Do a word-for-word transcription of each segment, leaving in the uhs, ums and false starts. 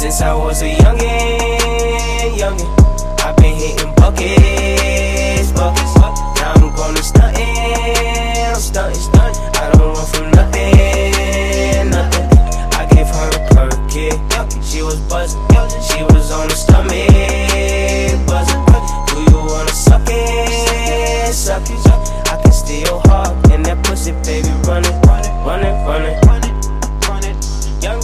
Since I was a youngin', youngin', I've been hitting buckets, buckets. Now I'm gonna stuntin', I'm stuntin', stuntin'. I don't run from nothing, nothing. I gave her a perky, she was buzzin', she was on the stomach, buzzin'. Do you wanna suck it, suck it? I can steal hard in that pussy, baby, run it, run it, run it, run it, run it, run it, young.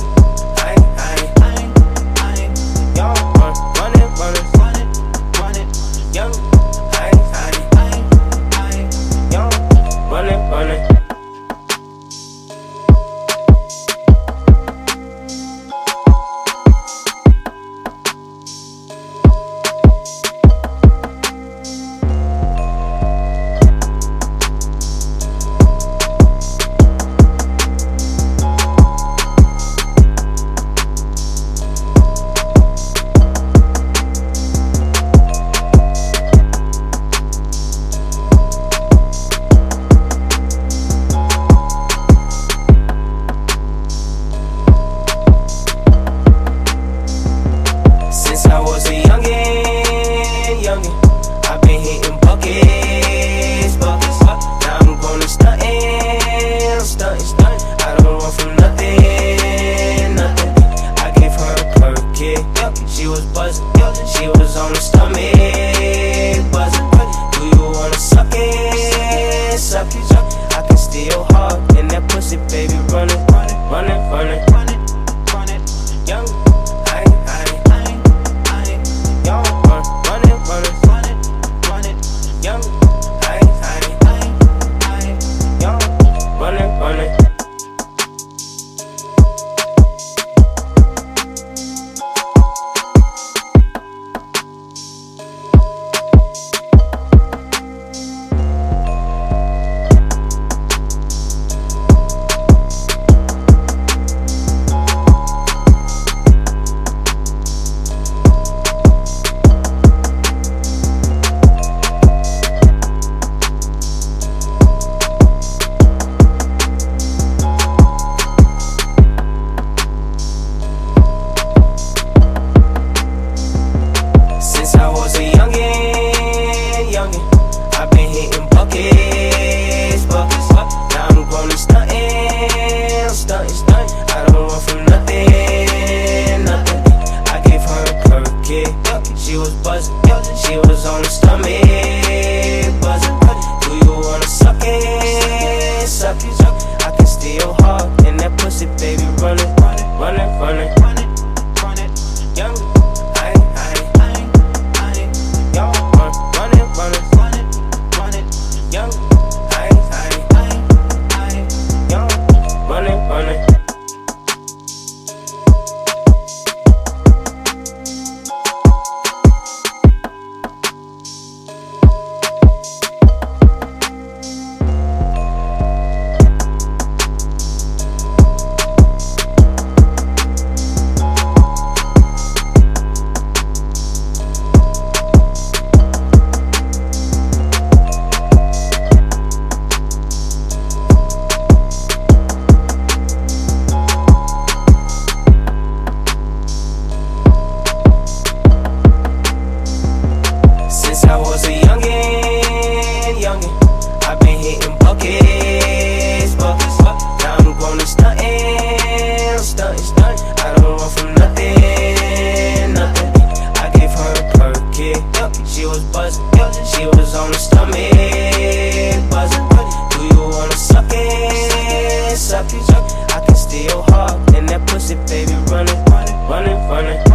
I've been hitting buckets, buckets. Now I'm gonna stuntin', I'm stuntin', stuntin'. I don't run from nothing, nothing. I gave her a perky, she was buzzin', she was on the stomach, buzzin'. Do you wanna suck it, suck it? I can steal hard in that pussy, baby, run it, run it, run it, run it, run it, run it, young. I've been hitting buckets, buckets. Now I'm gonna stuntin', I'm stuntin', stuntin'. I don't run from nothing, nothing. I gave her a perky, she was buzzin', she was on the stomach, buzzin'. Do you wanna suck it, suck it? I can steal hard in that pussy, baby, run it, run it, run it, run it, run it, run it, young. I, I, I, I, young, run it, run it. Young, I, I, I, I, young, run it, run it. I was a youngin', youngin', I've been hitting buckets, buckets. Now I'm gonna stuntin', I'm stuntin', stuntin'. I don't run from nothing, nothing. I gave her a perky, she was buzzin', she was on the stomach, buzzin'. Do you wanna suck it, suck it? I can steal hard in that pussy, baby, run it, run it, run it, run it.